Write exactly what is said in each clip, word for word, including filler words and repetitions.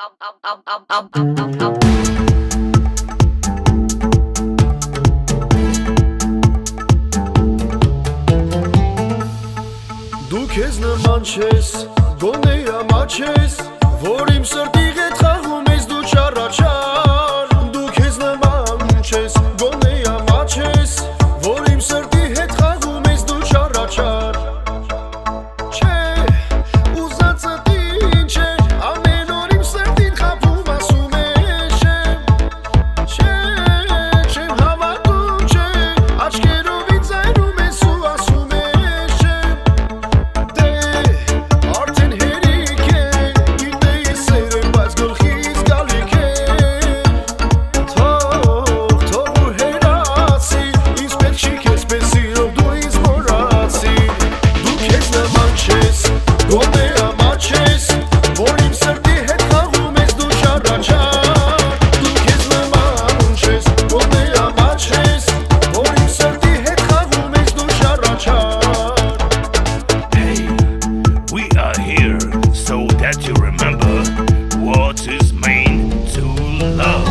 Դու քեզ նման չես, գոնե ամաչես, որ իմ սրտի հետ խաղում ես դու չառաչար։ Դու քեզ նման չես, գոնե ամաչես, որ իմ սրտի հետ խաղում ես դու չառաչար։ Չէ, ուզածդ ինչ է, ամեն օր իմ սրտին խաբում ասում է չէ, չեմ հավատում չէ, աչքերով ինձ այրում ես ու ասում է you remember what is mean to love.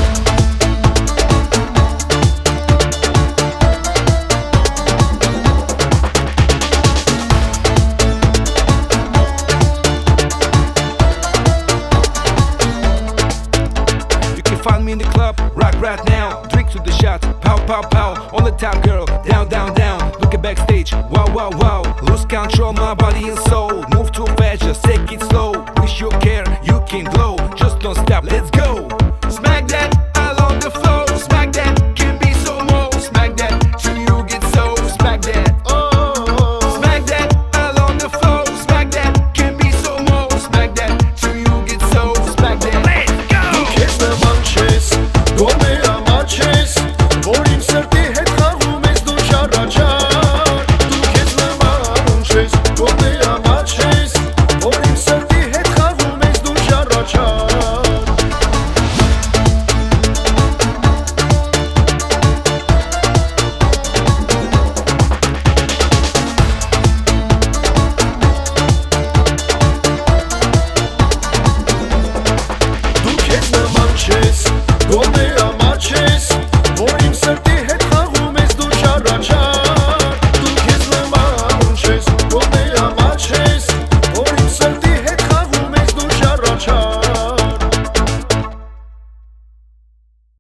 You can find me in the club, rock right now. Drink to the shots, pow pow pow. On the top girl, down down down. Looking backstage, wow wow wow. Lose control, my body and soul. Move too fast, just take it slow. Wish you care, you can glow. Just don't stop, let's go.